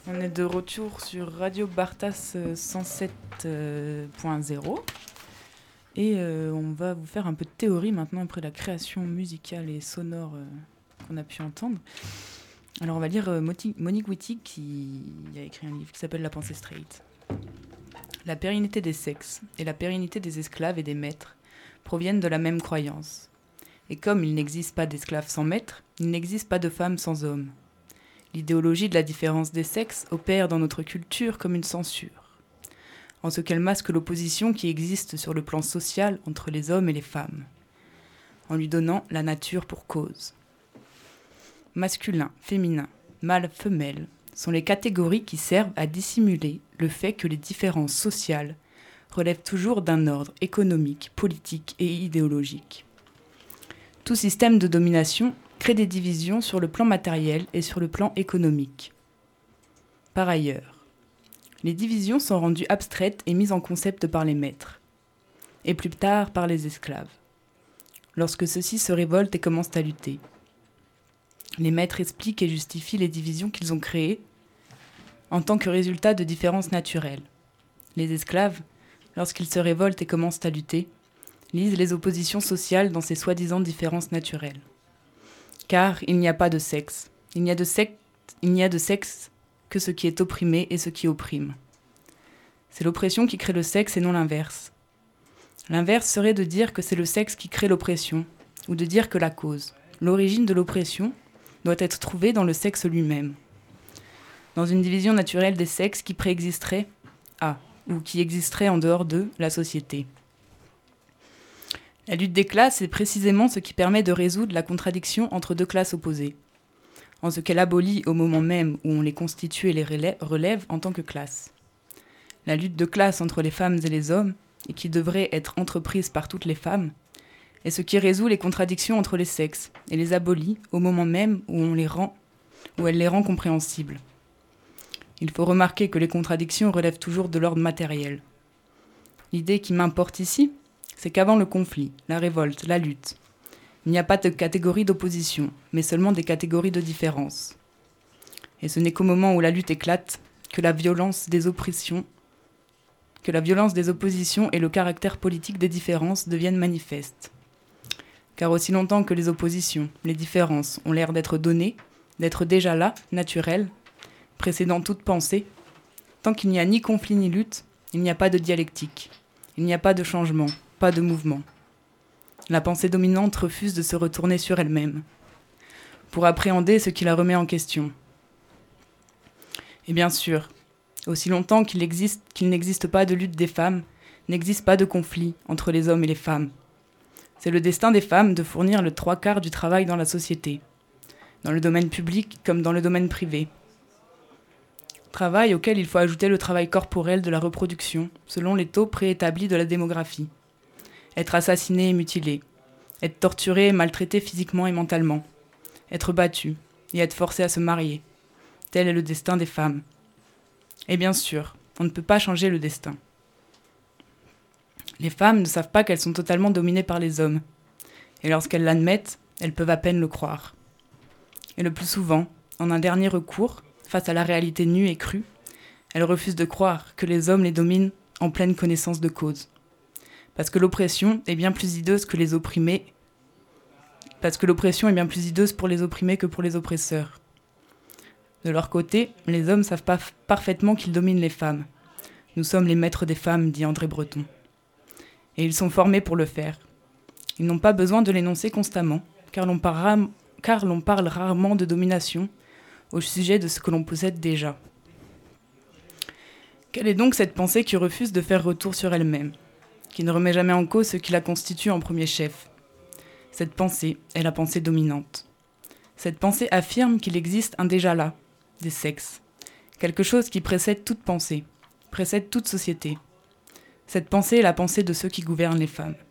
On est de retour sur Radio Bartas 107.0 et on va vous faire un peu de théorie maintenant après la création musicale et sonore qu'on a pu entendre. Alors on va lire Monique Wittig qui a écrit un livre qui s'appelle La pensée straight. La pérennité des sexes et la pérennité des esclaves et des maîtres proviennent de la même croyance. Et comme il n'existe pas d'esclaves sans maître, il n'existe pas de femmes sans hommes. L'idéologie de la différence des sexes opère dans notre culture comme une censure, en ce qu'elle masque l'opposition qui existe sur le plan social entre les hommes et les femmes, en lui donnant la nature pour cause. Masculin, féminin, mâle, femelle sont les catégories qui servent à dissimuler le fait que les différences sociales relèvent toujours d'un ordre économique, politique et idéologique. Tout système de domination crée des divisions sur le plan matériel et sur le plan économique. Par ailleurs, les divisions sont rendues abstraites et mises en concept par les maîtres, et plus tard par les esclaves, lorsque ceux-ci se révoltent et commencent à lutter. Les maîtres expliquent et justifient les divisions qu'ils ont créées en tant que résultat de différences naturelles. Les esclaves, lorsqu'ils se révoltent et commencent à lutter, lisent les oppositions sociales dans ces soi-disant différences naturelles. Car il n'y a pas de sexe. Il n'y a de sexe que ce qui est opprimé et ce qui opprime. C'est l'oppression qui crée le sexe et non l'inverse. L'inverse serait de dire que c'est le sexe qui crée l'oppression, ou de dire que la cause, l'origine de l'oppression, doit être trouvée dans le sexe lui-même. Dans une division naturelle des sexes qui préexisterait à, ou qui existerait en dehors de, la société. La lutte des classes est précisément ce qui permet de résoudre la contradiction entre deux classes opposées, en ce qu'elle abolit au moment même où on les constitue et les relève en tant que classes. La lutte de classe entre les femmes et les hommes, et qui devrait être entreprise par toutes les femmes, est ce qui résout les contradictions entre les sexes et les abolit au moment même où elle les rend compréhensibles. Il faut remarquer que les contradictions relèvent toujours de l'ordre matériel. L'idée qui m'importe ici, c'est qu'avant le conflit, la révolte, la lutte, il n'y a pas de catégorie d'opposition, mais seulement des catégories de différence. Et ce n'est qu'au moment où la lutte éclate que la violence des oppositions et le caractère politique des différences deviennent manifestes. Car aussi longtemps que les oppositions, les différences ont l'air d'être données, d'être déjà là, naturelles, précédant toute pensée, tant qu'il n'y a ni conflit ni lutte, il n'y a pas de dialectique, il n'y a pas de changement, pas de mouvement. La pensée dominante refuse de se retourner sur elle-même, pour appréhender ce qui la remet en question. Et bien sûr, aussi longtemps qu'il n'existe pas de lutte des femmes, n'existe pas de conflit entre les hommes et les femmes. C'est le destin des femmes de fournir le 3/4 du travail dans la société, dans le domaine public comme dans le domaine privé. Travail auquel il faut ajouter le travail corporel de la reproduction, selon les taux préétablis de la démographie. Être assassiné et mutilé, être torturé et maltraité physiquement et mentalement, être battu et être forcé à se marier. Tel est le destin des femmes. Et bien sûr, on ne peut pas changer le destin. Les femmes ne savent pas qu'elles sont totalement dominées par les hommes, et lorsqu'elles l'admettent, elles peuvent à peine le croire. Et le plus souvent, en un dernier recours, face à la réalité nue et crue, elles refusent de croire que les hommes les dominent en pleine connaissance de cause. Parce que l'oppression est bien plus hideuse que les opprimés. Parce que l'oppression est bien plus hideuse pour les opprimés que pour les oppresseurs. De leur côté, les hommes savent parfaitement qu'ils dominent les femmes. Nous sommes les maîtres des femmes, dit André Breton. Et ils sont formés pour le faire. Ils n'ont pas besoin de l'énoncer constamment, car l'on parle rarement de domination au sujet de ce que l'on possède déjà. Quelle est donc cette pensée qui refuse de faire retour sur elle-même, qui ne remet jamais en cause ce qui la constitue en premier chef? Cette pensée est la pensée dominante. Cette pensée affirme qu'il existe un déjà-là, des sexes, quelque chose qui précède toute pensée, précède toute société. Cette pensée est la pensée de ceux qui gouvernent les femmes.